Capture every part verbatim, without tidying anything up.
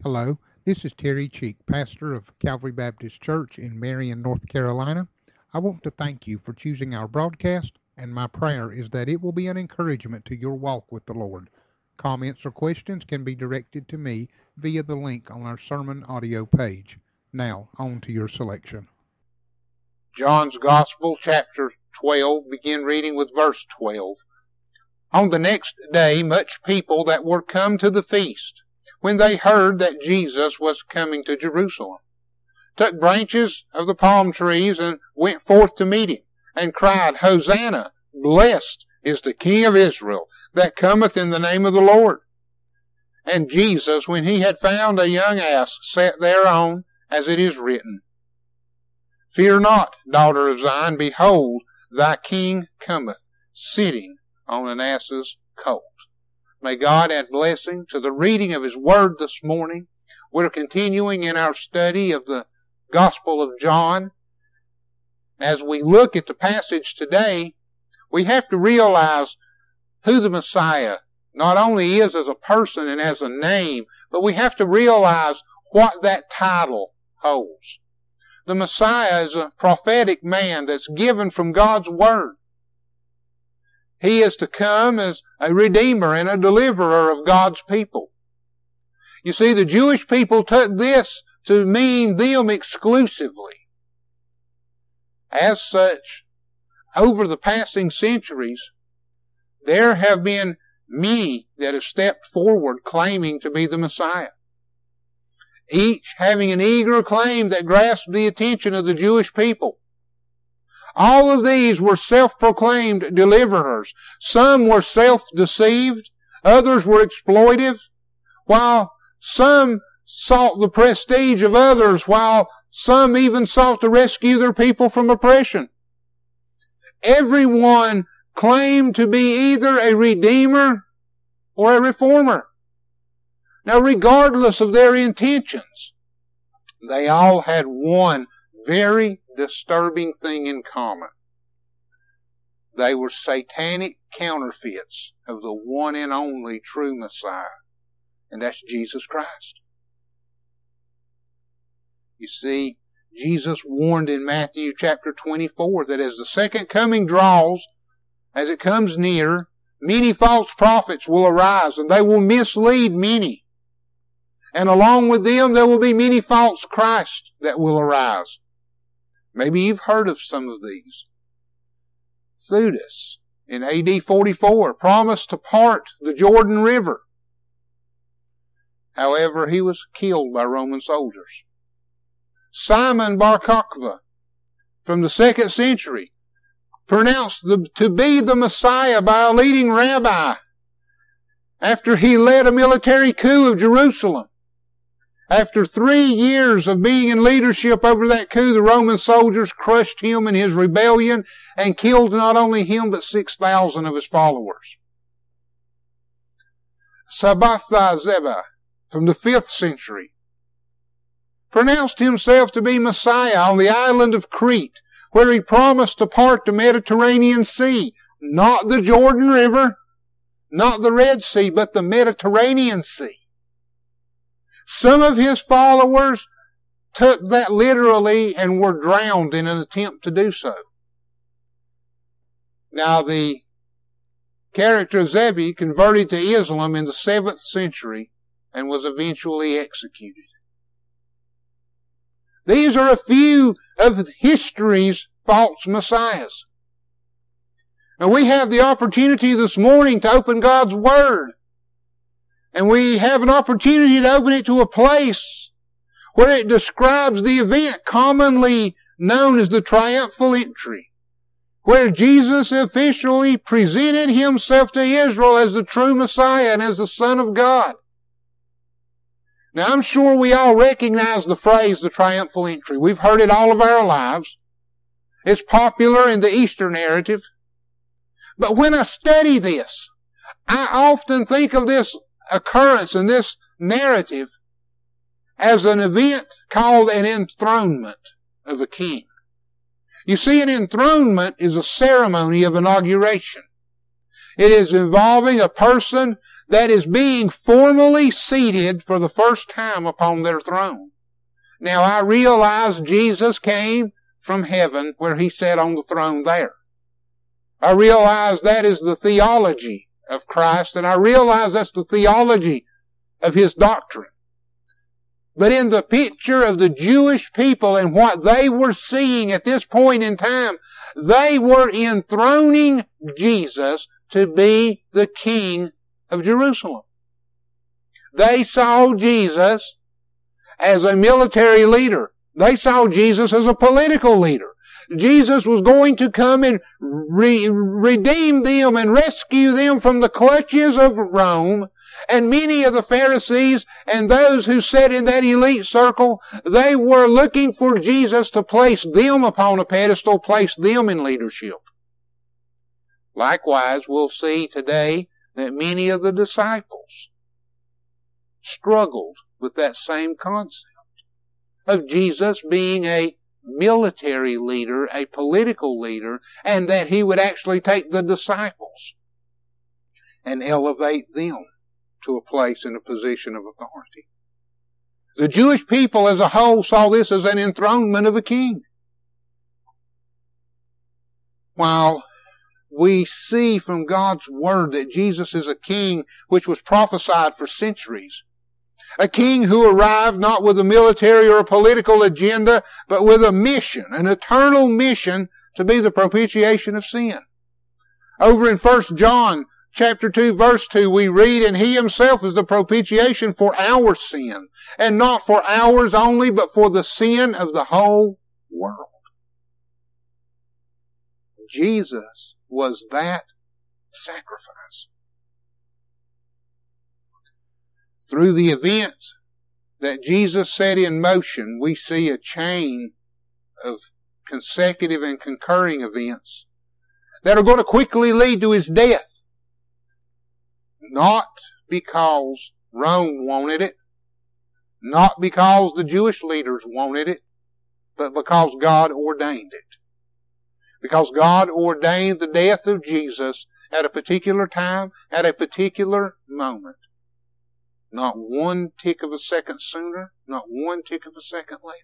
Hello, this is Terry Cheek, pastor of Calvary Baptist Church in Marion, North Carolina. I want to thank you for choosing our broadcast, and my prayer is that it will be an encouragement to your walk with the Lord. Comments or questions can be directed to me via the link on our sermon audio page. Now, on to your selection. John's Gospel, chapter twelve, begin reading with verse twelve. On the next day, much people that were come to the feast, when they heard that Jesus was coming to Jerusalem, took branches of the palm trees and went forth to meet him, and cried, Hosanna, blessed is the King of Israel, that cometh in the name of the Lord. And Jesus, when he had found a young ass, sat thereon, as it is written, Fear not, daughter of Zion, behold, thy King cometh, sitting on an ass's colt. May God add blessing to the reading of His Word this morning. We're continuing in our study of the Gospel of John. As we look at the passage today, we have to realize who the Messiah not only is as a person and as a name, but we have to realize what that title holds. The Messiah is a prophetic man that's given from God's Word. He is to come as a redeemer and a deliverer of God's people. You see, the Jewish people took this to mean them exclusively. As such, over the passing centuries, there have been many that have stepped forward claiming to be the Messiah, each having an eager claim that grasped the attention of the Jewish people. All of these were self-proclaimed deliverers. Some were self-deceived. Others were exploitive. While some sought the prestige of others, while some even sought to rescue their people from oppression. Everyone claimed to be either a redeemer or a reformer. Now, regardless of their intentions, they all had one very disturbing thing in common. They were satanic counterfeits of the one and only true Messiah, and that's Jesus Christ. You see, Jesus warned in Matthew chapter twenty-four that as the second coming draws, as it comes near, many false prophets will arise, and they will mislead many. And along with them, there will be many false Christs that will arise. Maybe you've heard of some of these. Theudas, in A D forty-four, promised to part the Jordan River. However, he was killed by Roman soldiers. Simon Bar Kokhba, from the second century, pronounced the, to be the Messiah by a leading rabbi after he led a military coup of Jerusalem. After three years of being in leadership over that coup, the Roman soldiers crushed him in his rebellion and killed not only him but six thousand of his followers. Sabbathai Zebah, from the fifth century, pronounced himself to be Messiah on the island of Crete, where he promised to part the Mediterranean Sea, not the Jordan River, not the Red Sea, but the Mediterranean Sea. Some of his followers took that literally and were drowned in an attempt to do so. Now, the character Zebi converted to Islam in the seventh century and was eventually executed. These are a few of history's false messiahs. Now, we have the opportunity this morning to open God's Word. And we have an opportunity to open it to a place where it describes the event commonly known as the triumphal entry, where Jesus officially presented himself to Israel as the true Messiah and as the Son of God. Now, I'm sure we all recognize the phrase, the triumphal entry. We've heard it all of our lives. It's popular in the Easter narrative. But when I study this, I often think of this occurrence and this narrative as an event called an enthronement of a king. You see, an enthronement is a ceremony of inauguration. It is involving a person that is being formally seated for the first time upon their throne. Now I realize Jesus came from heaven where he sat on the throne there. I realize that is the theology of Christ, and I realize that's the theology of his doctrine. But in the picture of the Jewish people and what they were seeing at this point in time, they were enthroning Jesus to be the King of Jerusalem. They saw Jesus as a military leader. They saw Jesus as a political leader. Jesus was going to come and re- redeem them and rescue them from the clutches of Rome. And many of the Pharisees and those who sat in that elite circle, they were looking for Jesus to place them upon a pedestal, place them in leadership. Likewise, we'll see today that many of the disciples struggled with that same concept of Jesus being a military leader, a political leader, and that he would actually take the disciples and elevate them to a place and a position of authority. The Jewish people as a whole saw this as an enthronement of a king. While we see from God's Word that Jesus is a king which was prophesied for centuries. A king who arrived not with a military or a political agenda, but with a mission, an eternal mission to be the propitiation of sin. Over in First John chapter two, verse two, we read, "And he himself is the propitiation for our sin, and not for ours only, but for the sin of the whole world." Jesus was that sacrifice. Through the events that Jesus set in motion, we see a chain of consecutive and concurring events that are going to quickly lead to his death. Not because Rome wanted it, not because the Jewish leaders wanted it, but because God ordained it. Because God ordained the death of Jesus at a particular time, at a particular moment. Not one tick of a second sooner, not one tick of a second later.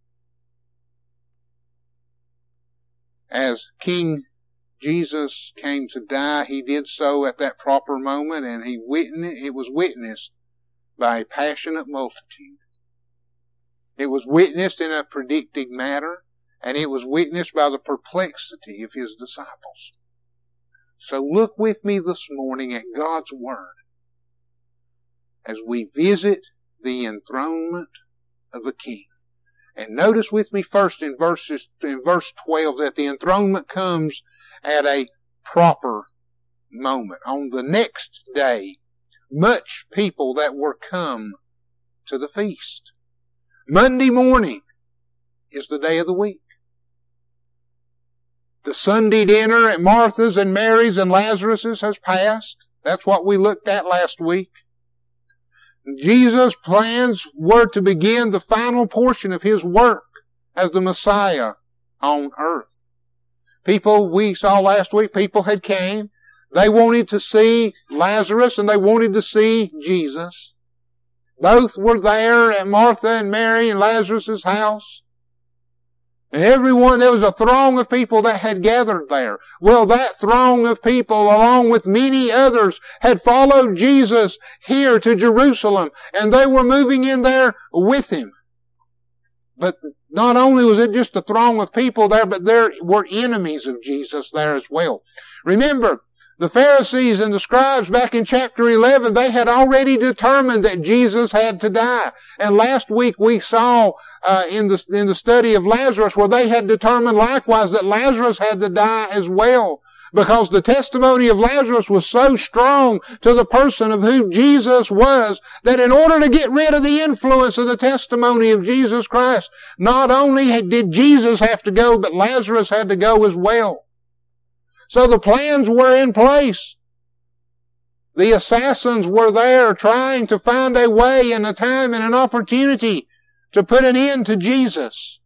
As King Jesus came to die, he did so at that proper moment, and he witnessed, it was witnessed by a passionate multitude. It was witnessed in a predicting manner, and it was witnessed by the perplexity of his disciples. So look with me this morning at God's Word as we visit the enthronement of a king. And notice with me first in verses in verse twelve that the enthronement comes at a proper moment. On the next day, much people that were come to the feast. Monday morning is the day of the week. The Sunday dinner at Martha's and Mary's and Lazarus's has passed. That's what we looked at last week. Jesus' plans were to begin the final portion of his work as the Messiah on earth. People we saw last week, people had came. They wanted to see Lazarus and they wanted to see Jesus. Both were there at Martha and Mary and Lazarus' house. And everyone, there was a throng of people that had gathered there. Well, that throng of people, along with many others, had followed Jesus here to Jerusalem, and they were moving in there with him. But not only was it just a throng of people there, but there were enemies of Jesus there as well. Remember, the Pharisees and the scribes back in chapter eleven, they had already determined that Jesus had to die. And last week we saw uh, in the in the study of Lazarus where they had determined likewise that Lazarus had to die as well. Because the testimony of Lazarus was so strong to the person of who Jesus was that in order to get rid of the influence of the testimony of Jesus Christ, not only did Jesus have to go, but Lazarus had to go as well. So the plans were in place. The assassins were there trying to find a way and a time and an opportunity to put an end to Jesus.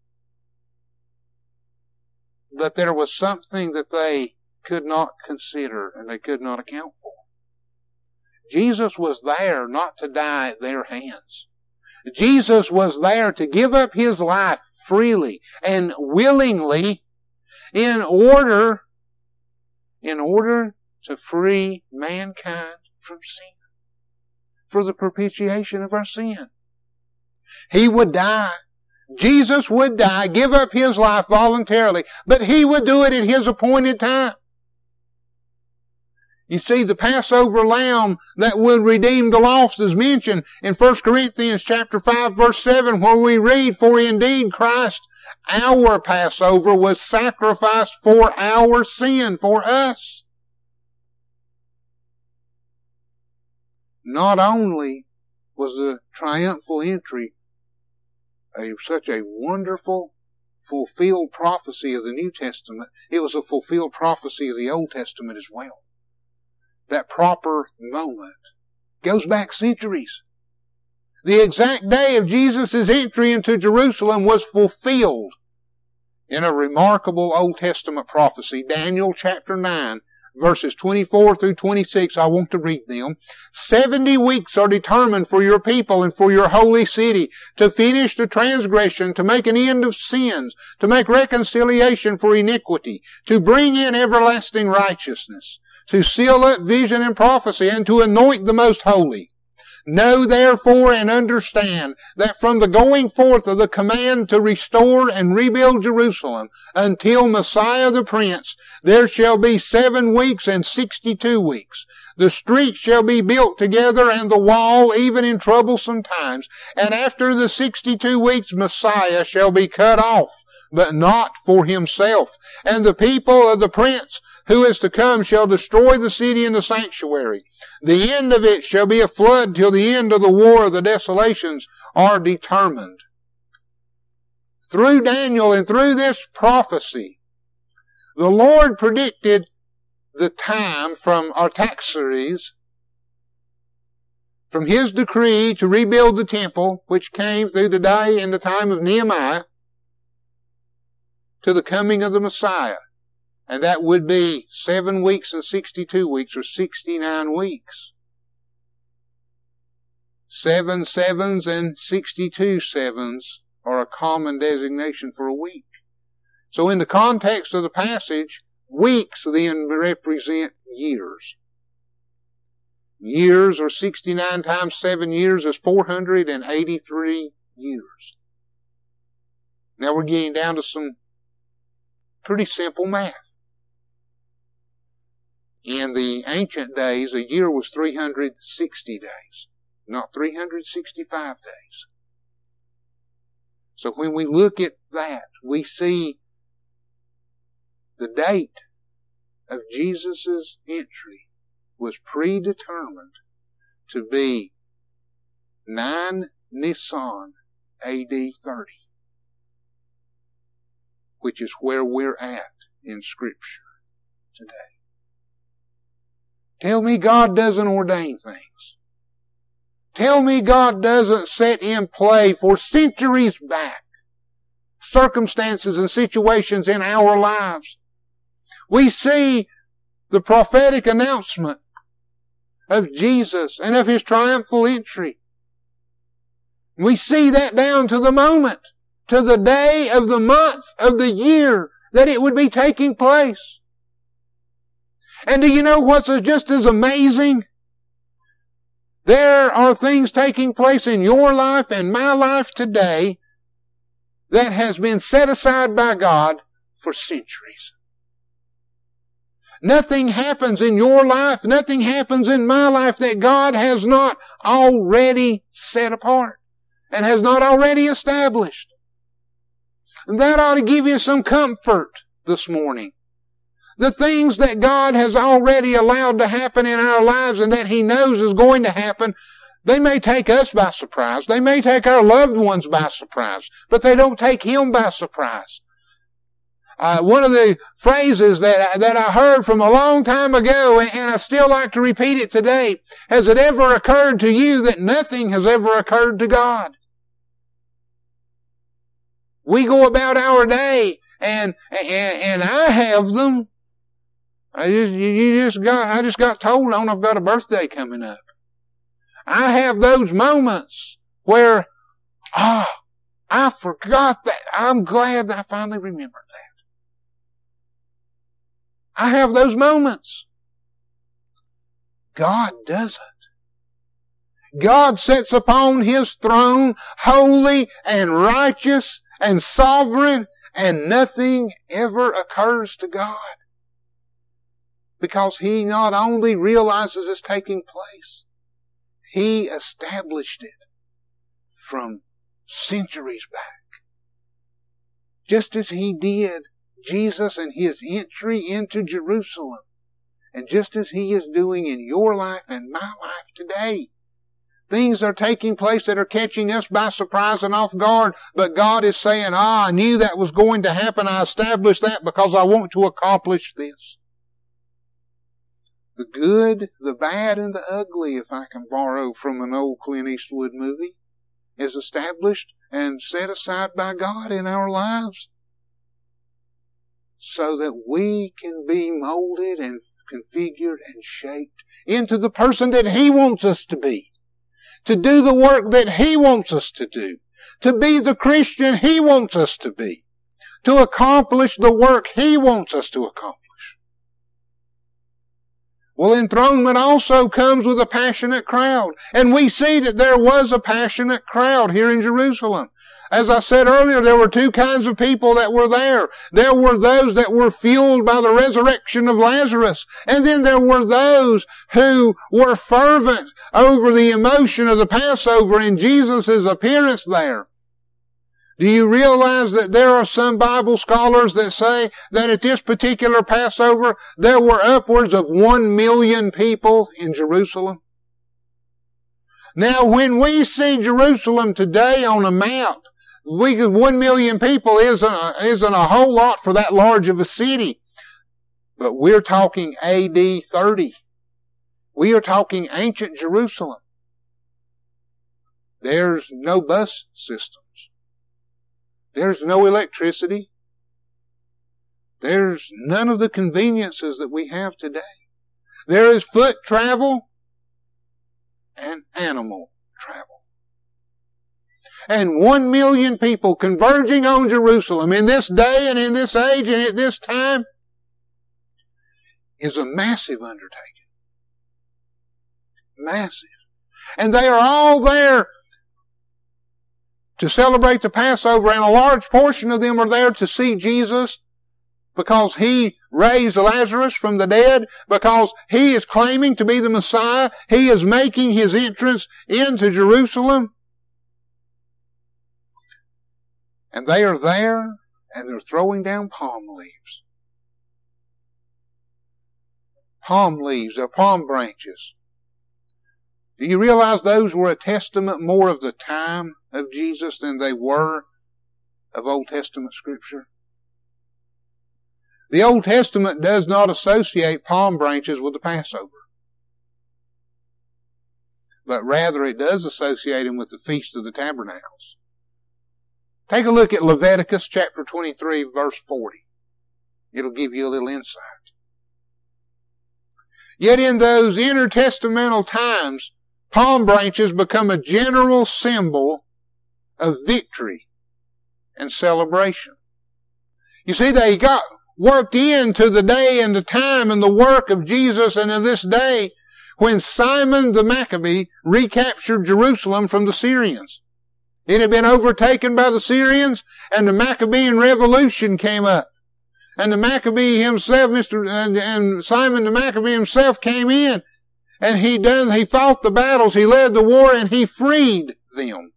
But there was something that they could not consider and they could not account for. Jesus was there not to die at their hands. Jesus was there to give up His life freely and willingly in order, in order to free mankind from sin, for the propitiation of our sin. He would die. Jesus would die, give up His life voluntarily, but He would do it at His appointed time. You see, the Passover lamb that would redeem the lost is mentioned in First Corinthians chapter five, verse seven, where we read, "For indeed Christ, our Passover, was sacrificed for our sin," for us. Not only was the triumphal entry a, such a wonderful fulfilled prophecy of the New Testament, it was a fulfilled prophecy of the Old Testament as well. That proper moment goes back centuries. The exact day of Jesus' entry into Jerusalem was fulfilled in a remarkable Old Testament prophecy. Daniel chapter nine, verses twenty-four through twenty-six, I want to read them. Seventy weeks are determined for your people and for your holy city, to finish the transgression, to make an end of sins, to make reconciliation for iniquity, to bring in everlasting righteousness, to seal up vision and prophecy, and to anoint the most holy. Know therefore and understand that from the going forth of the command to restore and rebuild Jerusalem until Messiah the Prince, there shall be seven weeks and sixty-two weeks. The streets shall be built together and the wall even in troublesome times. And after the sixty-two weeks Messiah shall be cut off, but not for himself. And the people of the Prince who is to come shall destroy the city and the sanctuary. The end of it shall be a flood till the end of the war of the desolations are determined. Through Daniel and through this prophecy, the Lord predicted the time from Artaxerxes, from his decree to rebuild the temple, which came through the day and the time of Nehemiah, to the coming of the Messiah. And that would be seven weeks and sixty-two weeks, or sixty-nine weeks. Seven sevens and sixty-two sevens are a common designation for a week. So in the context of the passage, weeks then represent years. Years, or sixty-nine times seven years, is four hundred eighty-three years. Now we're getting down to some pretty simple math. In the ancient days, a year was three hundred sixty days, not three hundred sixty-five days. So when we look at that, we see the date of Jesus' entry was predetermined to be nine Nisan A D thirty, which is where we're at in Scripture today. Tell me God doesn't ordain things. Tell me God doesn't set in play for centuries back circumstances and situations in our lives. We see the prophetic announcement of Jesus and of His triumphal entry. We see that down to the moment, to the day of the month of the year that it would be taking place. And do you know what's just as amazing? There are things taking place in your life and my life today that has been set aside by God for centuries. Nothing happens in your life, nothing happens in my life that God has not already set apart and has not already established. And that ought to give you some comfort this morning. The things that God has already allowed to happen in our lives and that He knows is going to happen, they may take us by surprise. They may take our loved ones by surprise, but they don't take Him by surprise. Uh, one of the phrases that, that I heard from a long time ago, and I still like to repeat it today, has it ever occurred to you that nothing has ever occurred to God? We go about our day, and, and, and I have them. I just, you just got, I just got told on I've got a birthday coming up. I have those moments where, ah, oh, I forgot that. I'm glad that I finally remembered that. I have those moments. God doesn't. God sits upon His throne, holy and righteous and sovereign, and nothing ever occurs to God. Because He not only realizes it's taking place, He established it from centuries back. Just as He did Jesus and His entry into Jerusalem. And just as He is doing in your life and my life today. Things are taking place that are catching us by surprise and off guard. But God is saying, ah, I knew that was going to happen. I established that because I want to accomplish this. The good, the bad, and the ugly, if I can borrow from an old Clint Eastwood movie, is established and set aside by God in our lives so that we can be molded and configured and shaped into the person that He wants us to be. To do the work that He wants us to do. To be the Christian He wants us to be. To accomplish the work He wants us to accomplish. Well, enthronement also comes with a passionate crowd. And we see that there was a passionate crowd here in Jerusalem. As I said earlier, there were two kinds of people that were there. There were those that were fueled by the resurrection of Lazarus. And then there were those who were fervent over the emotion of the Passover and Jesus' appearance there. Do you realize that there are some Bible scholars that say that at this particular Passover, there were upwards of one million people in Jerusalem? Now, when we see Jerusalem today on a map, we one million people isn't a, isn't a whole lot for that large of a city. But we're talking A D thirty. We are talking ancient Jerusalem. There's no bus systems. There's no electricity. There's none of the conveniences that we have today. There is foot travel and animal travel. And one million people converging on Jerusalem in this day and in this age and at this time is a massive undertaking. Massive. And they are all there to celebrate the Passover, and a large portion of them are there to see Jesus because He raised Lazarus from the dead, because He is claiming to be the Messiah. He is making His entrance into Jerusalem. And they are there, and they're throwing down palm leaves. Palm leaves, or palm branches. Do you realize those were a testament more of the time of Jesus than they were of Old Testament Scripture? The Old Testament does not associate palm branches with the Passover. But rather it does associate them with the Feast of the Tabernacles. Take a look at Leviticus chapter twenty-three, verse forty. It'll give you a little insight. Yet in those intertestamental times, palm branches become a general symbol of victory and celebration. You see, they got worked into the day and the time and the work of Jesus and in this day when Simon the Maccabee recaptured Jerusalem from the Syrians. It had been overtaken by the Syrians, and the Maccabean revolution came up. And the Maccabee himself, Mister and, and Simon the Maccabee himself came in, and he done he fought the battles, he led the war, and he freed them.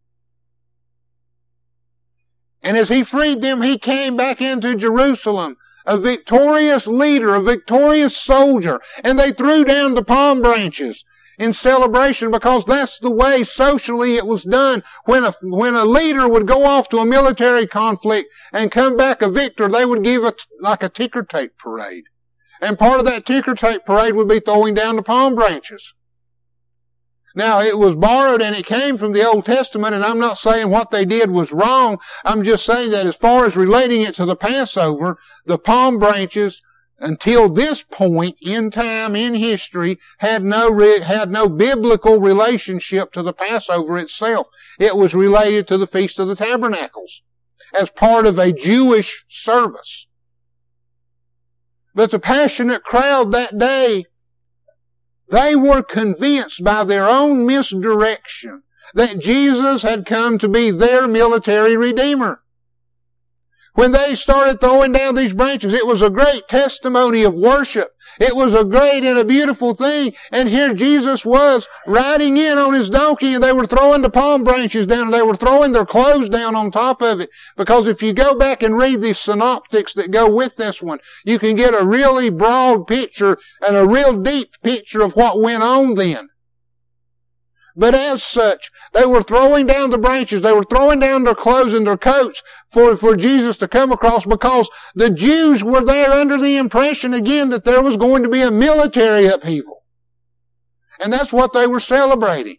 And as he freed them, he came back into Jerusalem, a victorious leader, a victorious soldier, and they threw down the palm branches in celebration, because that's the way socially it was done. When a, when a leader would go off to a military conflict and come back a victor, they would give a, like a ticker tape parade. And part of that ticker tape parade would be throwing down the palm branches. Now, it was borrowed and it came from the Old Testament, and I'm not saying what they did was wrong. I'm just saying that as far as relating it to the Passover, the palm branches until this point in time in history, had no re- had no biblical relationship to the Passover itself. It was related to the Feast of the Tabernacles as part of a Jewish service. But the passionate crowd that day, they were convinced by their own misdirection that Jesus had come to be their military redeemer. When they started throwing down these branches, it was a great testimony of worship. It was a great and a beautiful thing. And here Jesus was riding in on his donkey, and they were throwing the palm branches down, and they were throwing their clothes down on top of it. Because if you go back and read the synoptics that go with this one, you can get a really broad picture and a real deep picture of what went on then. But as such, they were throwing down the branches, they were throwing down their clothes and their coats for, for Jesus to come across, because the Jews were there under the impression again that there was going to be a military upheaval. And that's what they were celebrating.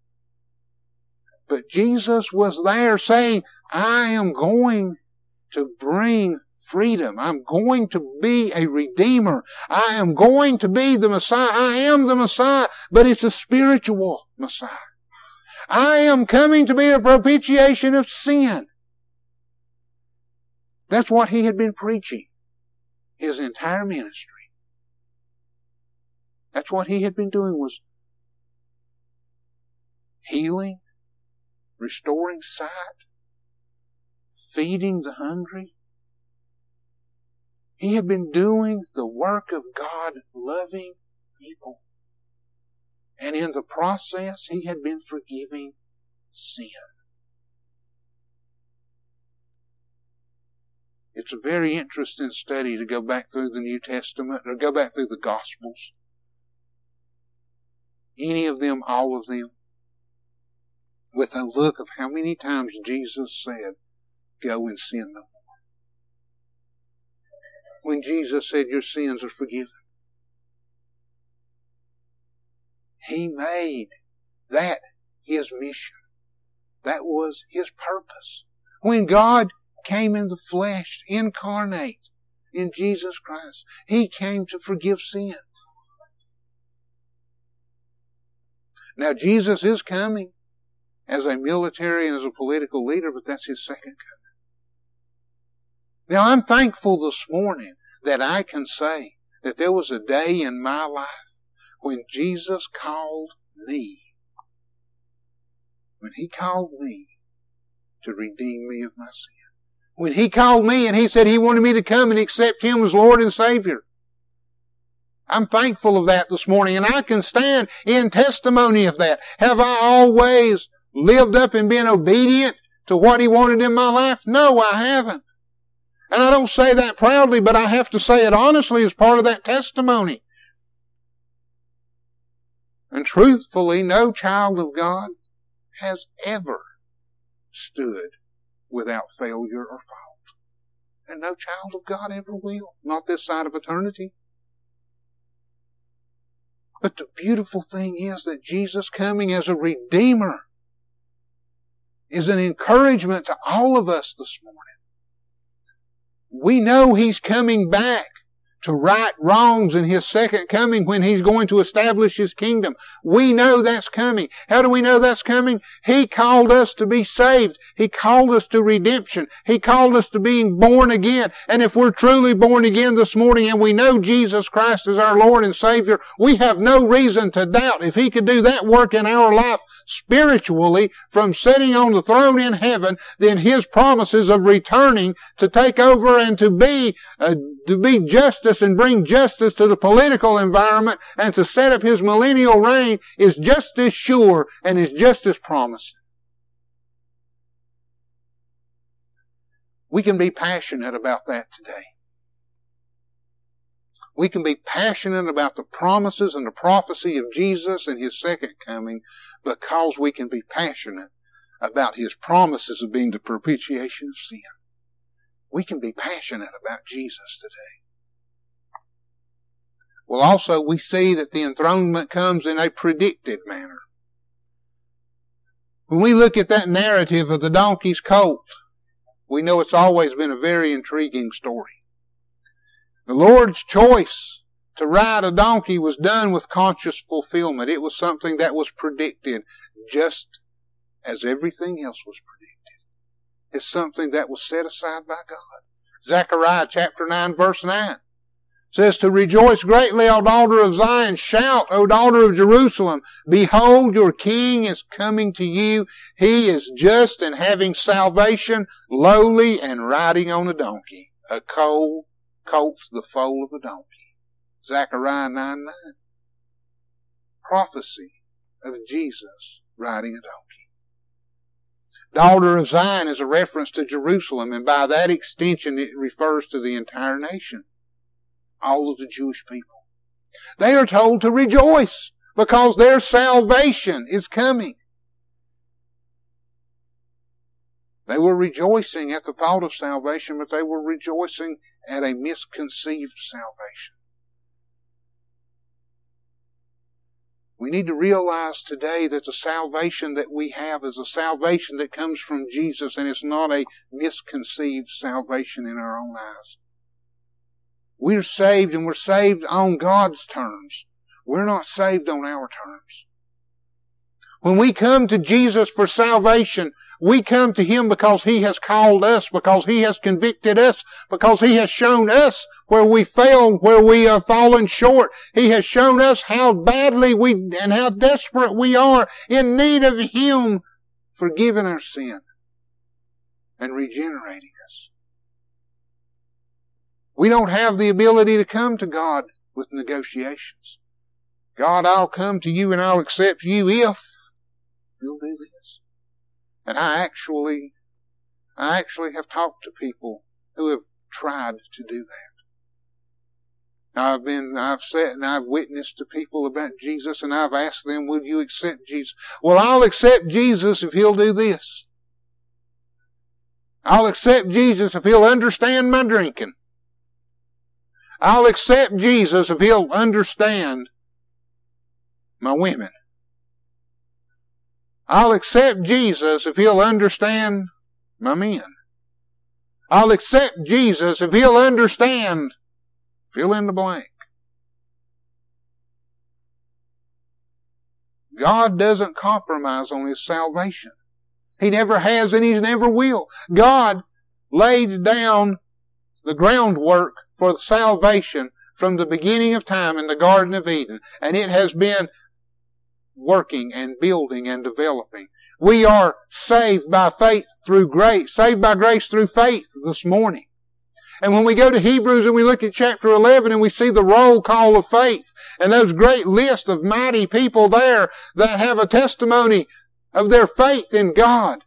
But Jesus was there saying, I am going to bring freedom. I'm going to be a redeemer. I am going to be the Messiah. I am the Messiah, but it's a spiritual Messiah. I am coming to be a propitiation of sin. That's what he had been preaching his entire ministry. That's what he had been doing, was healing, restoring sight, feeding the hungry. He had been doing the work of God, loving people. And in the process, he had been forgiving sin. It's a very interesting study to go back through the New Testament, or go back through the Gospels. Any of them, all of them, with a look of how many times Jesus said, go and sin no more. When Jesus said, your sins are forgiven, he made that his mission. That was his purpose. When God came in the flesh, incarnate in Jesus Christ, he came to forgive sin. Now, Jesus is coming as a military and as a political leader, but that's his second coming. Now, I'm thankful this morning that I can say that there was a day in my life when Jesus called me, when he called me to redeem me of my sin. When he called me and he said he wanted me to come and accept him as Lord and Savior. I'm thankful of that this morning, and I can stand in testimony of that. Have I always lived up and been obedient to what he wanted in my life? No, I haven't. And I don't say that proudly, but I have to say it honestly as part of that testimony. And truthfully, no child of God has ever stood without failure or fault. And no child of God ever will. Not this side of eternity. But the beautiful thing is that Jesus coming as a Redeemer is an encouragement to all of us this morning. We know he's coming back to right wrongs in his second coming when he's going to establish his kingdom. We know that's coming. How do we know that's coming? He called us to be saved. He called us to redemption. He called us to being born again. And if we're truly born again this morning and we know Jesus Christ is our Lord and Savior, we have no reason to doubt if he could do that work in our life spiritually from sitting on the throne in heaven, then his promises of returning to take over and to be uh, to be justice and bring justice to the political environment and to set up his millennial reign is just as sure and is just as promising. We can be passionate about that today. We can be passionate about the promises and the prophecy of Jesus and his second coming because we can be passionate about his promises of being the propitiation of sin. We can be passionate about Jesus today. Well, also we see that the enthronement comes in a predicted manner. When we look at that narrative of the donkey's colt, we know it's always been a very intriguing story. The Lord's choice to ride a donkey was done with conscious fulfillment. It was something that was predicted, just as everything else was predicted. It's something that was set aside by God. Zechariah chapter nine verse nine says, to rejoice greatly, O daughter of Zion. Shout, O daughter of Jerusalem. Behold, your king is coming to you. He is just and having salvation, lowly and riding on a donkey. A colt, colt the foal of a donkey. Zechariah nine nine. Prophecy of Jesus riding a donkey. Daughter of Zion is a reference to Jerusalem, and by that extension it refers to the entire nation. All of the Jewish people. They are told to rejoice because their salvation is coming. They were rejoicing at the thought of salvation, but they were rejoicing at a misconceived salvation. We need to realize today that the salvation that we have is a salvation that comes from Jesus, and it's not a misconceived salvation in our own eyes. We're saved, and we're saved on God's terms. We're not saved on our terms. When we come to Jesus for salvation, we come to Him because He has called us, because He has convicted us, because He has shown us where we failed, where we have fallen short. He has shown us how badly we and how desperate we are in need of Him forgiving our sin and regenerating us. We don't have the ability to come to God with negotiations. God, I'll come to you and I'll accept you if you'll do this. And I actually, I actually have talked to people who have tried to do that. I've been, I've sat and I've witnessed to people about Jesus, and I've asked them, will you accept Jesus? Well, I'll accept Jesus if He'll do this. I'll accept Jesus if He'll understand my drinking. I'll accept Jesus if He'll understand my women. I'll accept Jesus if He'll understand my men. I'll accept Jesus if He'll understand, fill in the blank. God doesn't compromise on His salvation. He never has and He never will. God laid down the groundwork for salvation from the beginning of time in the Garden of Eden, and it has been working and building and developing. We are saved by faith through grace, saved by grace through faith this morning. And when we go to Hebrews and we look at chapter eleven and we see the roll call of faith and those great lists of mighty people there that have a testimony of their faith in God,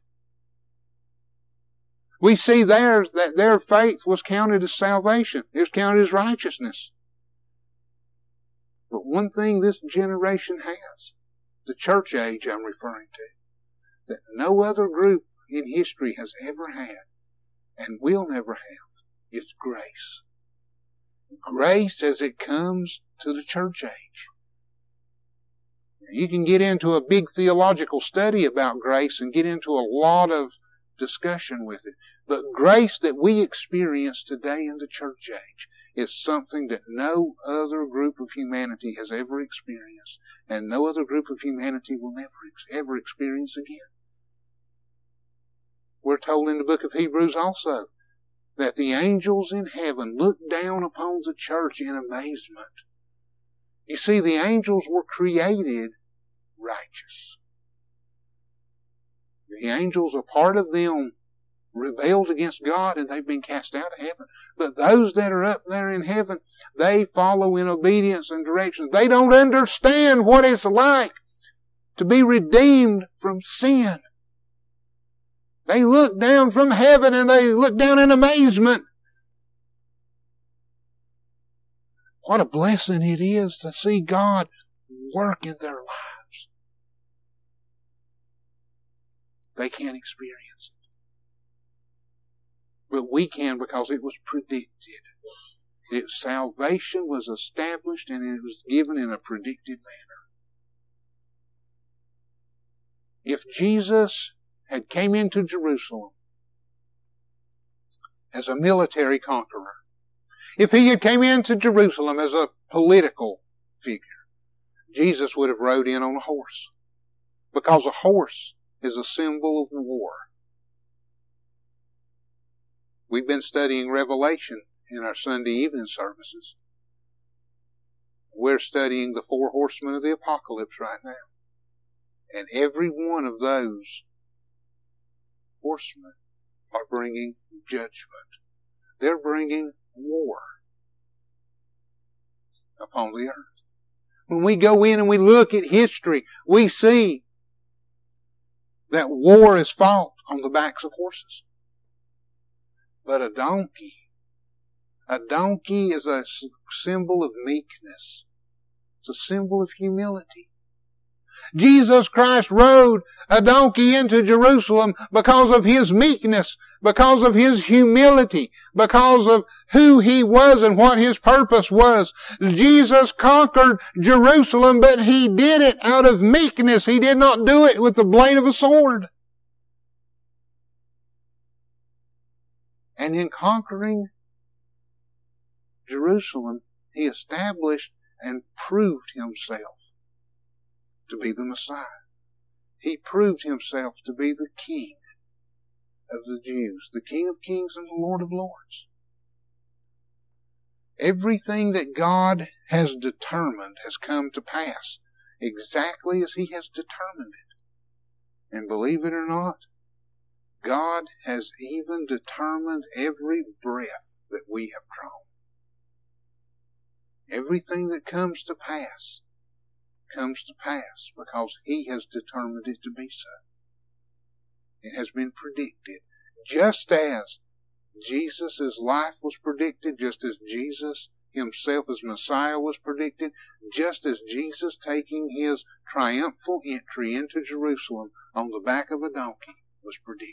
we see there that their faith was counted as salvation. It was counted as righteousness. But one thing this generation has, the church age I'm referring to, that no other group in history has ever had and will never have, is grace. Grace as it comes to the church age. You can get into a big theological study about grace and get into a lot of discussion with it. But grace that we experience today in the church age is something that no other group of humanity has ever experienced, and no other group of humanity will never ever experience again. We're told in the book of Hebrews also that the angels in heaven looked down upon the church in amazement. You see, the angels were created righteous. The angels, a part of them, rebelled against God and they've been cast out of heaven. But those that are up there in heaven, they follow in obedience and direction. They don't understand what it's like to be redeemed from sin. They look down from heaven and they look down in amazement. What a blessing it is to see God work in their lives. They can't experience it. But we can, because it was predicted. Its salvation was established and it was given in a predicted manner. If Jesus had came into Jerusalem as a military conqueror, If he had came into Jerusalem as a political figure, Jesus would have rode in on a horse. Because a horse is a symbol of war. We've been studying Revelation in our Sunday evening services. We're studying the four horsemen of the apocalypse right now. And every one of those horsemen are bringing judgment. They're bringing war upon the earth. When we go in and we look at history, we see that war is fought on the backs of horses. But a donkey, a donkey is a symbol of meekness. It's a symbol of humility. Jesus Christ rode a donkey into Jerusalem because of His meekness, because of His humility, because of who He was and what His purpose was. Jesus conquered Jerusalem, but He did it out of meekness. He did not do it with the blade of a sword. And in conquering Jerusalem, He established and proved Himself to be the Messiah. He proved Himself to be the King of the Jews, the King of Kings and the Lord of Lords. Everything that God has determined has come to pass exactly as He has determined it. And believe it or not, God has even determined every breath that we have drawn. Everything that comes to pass comes to pass because He has determined it to be so. It has been predicted. Just as Jesus' life was predicted, just as Jesus Himself as Messiah was predicted, just as Jesus taking His triumphal entry into Jerusalem on the back of a donkey was predicted.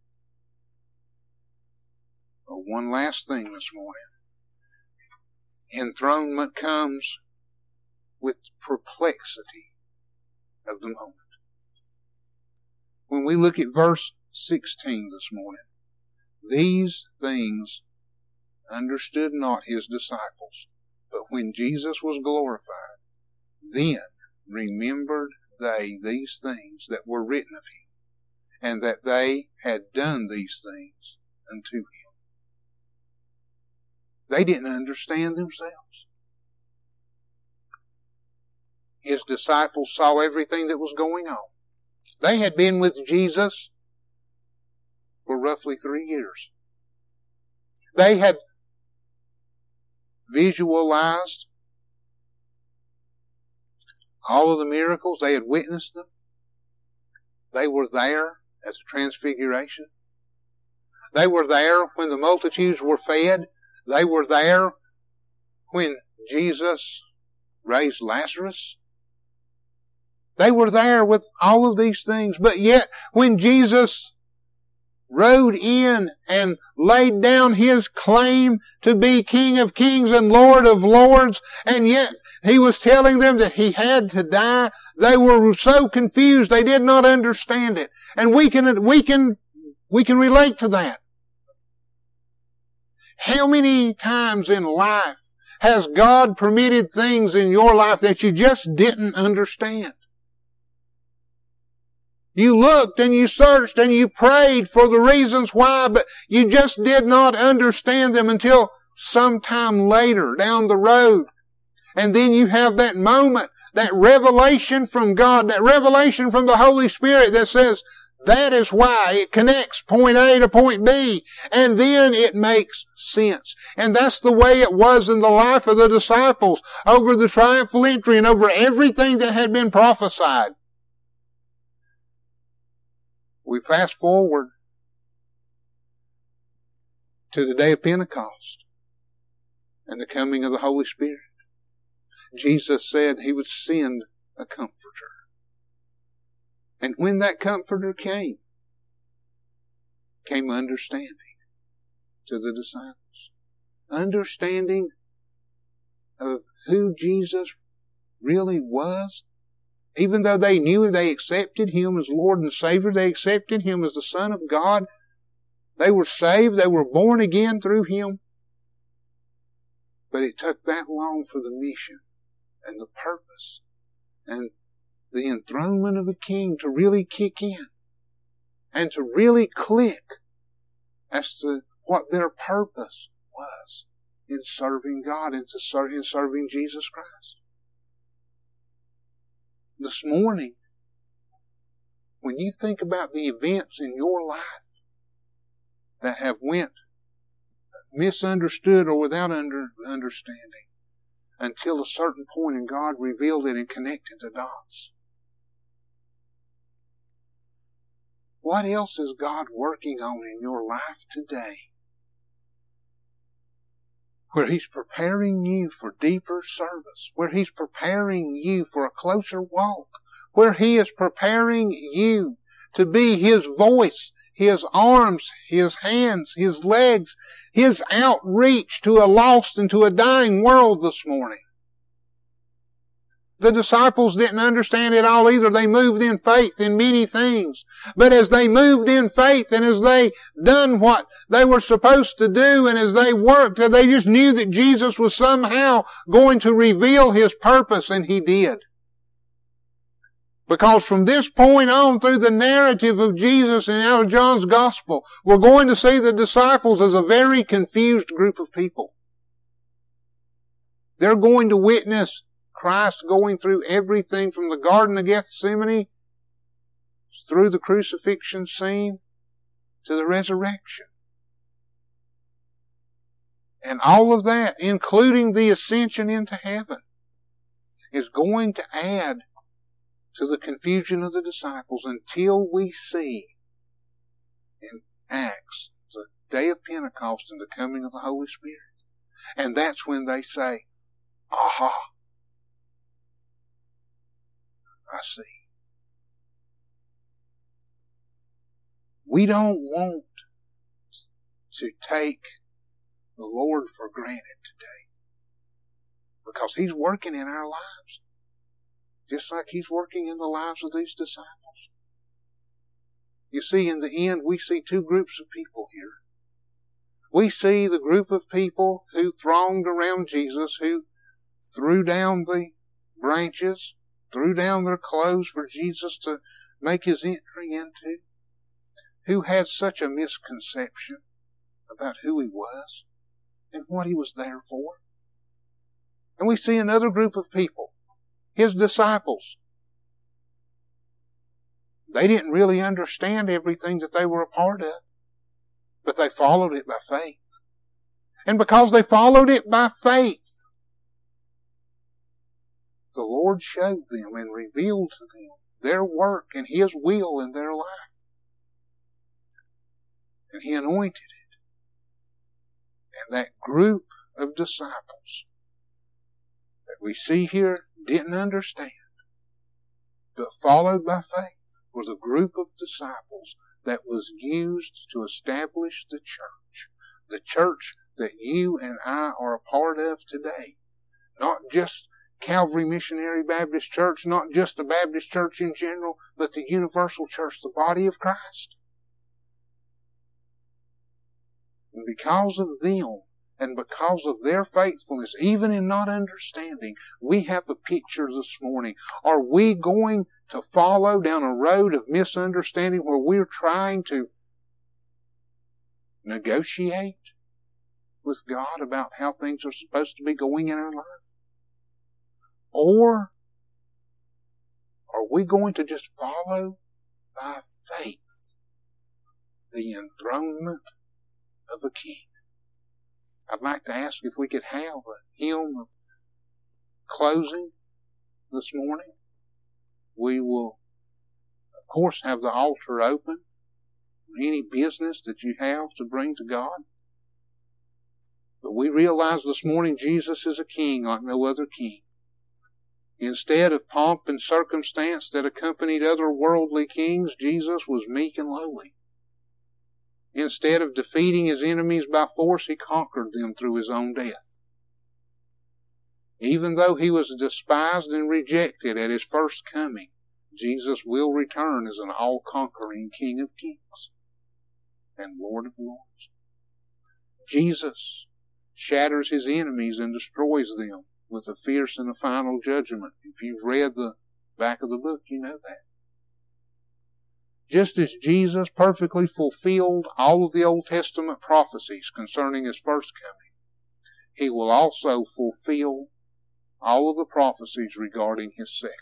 But one last thing this morning. Enthronement comes with perplexity of the moment. When we look at verse sixteen this morning, these things understood not His disciples, but when Jesus was glorified, then remembered they these things that were written of Him, and that they had done these things unto Him. They didn't understand themselves. His disciples saw everything that was going on. They had been with Jesus for roughly three years. They had visualized all of the miracles. They had witnessed them. They were there at the Transfiguration. They were there when the multitudes were fed. They were there when Jesus raised Lazarus. They were there with all of these things. But yet, when Jesus rode in and laid down His claim to be King of Kings and Lord of Lords, and yet He was telling them that He had to die, they were so confused they did not understand it. And we can, we can, we can relate to that. How many times in life has God permitted things in your life that you just didn't understand? You looked and you searched and you prayed for the reasons why, but you just did not understand them until sometime later down the road. And then you have that moment, that revelation from God, that revelation from the Holy Spirit that says, that is why it connects point A to point B. And then it makes sense. And that's the way it was in the life of the disciples over the triumphal entry and over everything that had been prophesied. We fast forward to the day of Pentecost and the coming of the Holy Spirit. Jesus said He would send a comforter. And when that comforter came, came understanding to the disciples. Understanding of who Jesus really was. Even though they knew Him, they accepted Him as Lord and Savior. They accepted Him as the Son of God. They were saved. They were born again through Him. But it took that long for the mission and the purpose and the enthronement of a king to really kick in and to really click as to what their purpose was in serving God and to serve, in serving Jesus Christ. This morning, when you think about the events in your life that have went misunderstood or without under, understanding until a certain point and God revealed it and connected the dots. What else is God working on in your life today? Where He's preparing you for deeper service, where He's preparing you for a closer walk, where He is preparing you to be His voice, His arms, His hands, His legs, His outreach to a lost and to a dying world this morning. The disciples didn't understand it all either. They moved in faith in many things. But as they moved in faith and as they done what they were supposed to do and as they worked, they just knew that Jesus was somehow going to reveal His purpose, and He did. Because from this point on through the narrative of Jesus and out of John's Gospel, we're going to see the disciples as a very confused group of people. They're going to witness Christ going through everything from the Garden of Gethsemane through the crucifixion scene to the resurrection. And all of that, including the ascension into heaven, is going to add to the confusion of the disciples until we see in Acts the day of Pentecost and the coming of the Holy Spirit. And that's when they say, aha, I see. We don't want to take the Lord for granted today, because He's working in our lives, just like He's working in the lives of these disciples. You see, in the end, we see two groups of people here. We see the group of people who thronged around Jesus, who threw down the branches, threw down their clothes for Jesus to make His entry into, who had such a misconception about who He was and what He was there for. And we see another group of people, His disciples. They didn't really understand everything that they were a part of, but they followed it by faith. And because they followed it by faith, the Lord showed them and revealed to them their work and His will in their life. And He anointed it. And that group of disciples that we see here didn't understand, but followed by faith, were the group of disciples that was used to establish the church. The church that you and I are a part of today. Not just Calvary Missionary Baptist Church, not just the Baptist Church in general, but the universal church, the body of Christ. And because of them, and because of their faithfulness, even in not understanding, we have a picture this morning. Are we going to follow down a road of misunderstanding where we're trying to negotiate with God about how things are supposed to be going in our life? Or are we going to just follow by faith the enthronement of a king? I'd like to ask if we could have a hymn of closing this morning. We will, of course, have the altar open. Any business that you have to bring to God. But we realize this morning Jesus is a king like no other king. Instead of pomp and circumstance that accompanied other worldly kings, Jesus was meek and lowly. Instead of defeating His enemies by force, He conquered them through His own death. Even though He was despised and rejected at His first coming, Jesus will return as an all-conquering King of kings and Lord of lords. Jesus shatters his enemies and destroys them with a fierce and a final judgment. If you've read the back of the book, you know that. Just as Jesus perfectly fulfilled all of the Old Testament prophecies concerning his first coming, he will also fulfill all of the prophecies regarding his second.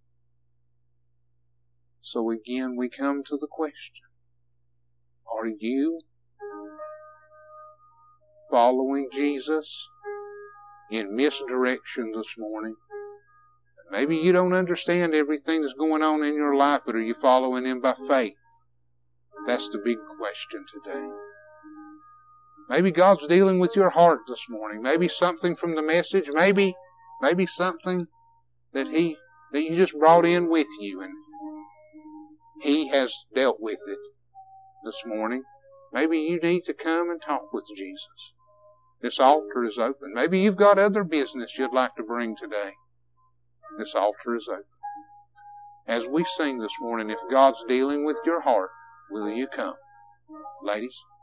So again, we come to the question, are you following Jesus in misdirection this morning? Maybe you don't understand everything that's going on in your life, but are you following him by faith? That's the big question today. Maybe God's dealing with your heart this morning. Maybe something from the message. Maybe, maybe something that he that you just brought in with you, and he has dealt with it this morning. Maybe you need to come and talk with Jesus. This altar is open. Maybe you've got other business you'd like to bring today. This altar is open. As we sing this morning, if God's dealing with your heart, will you come? Ladies?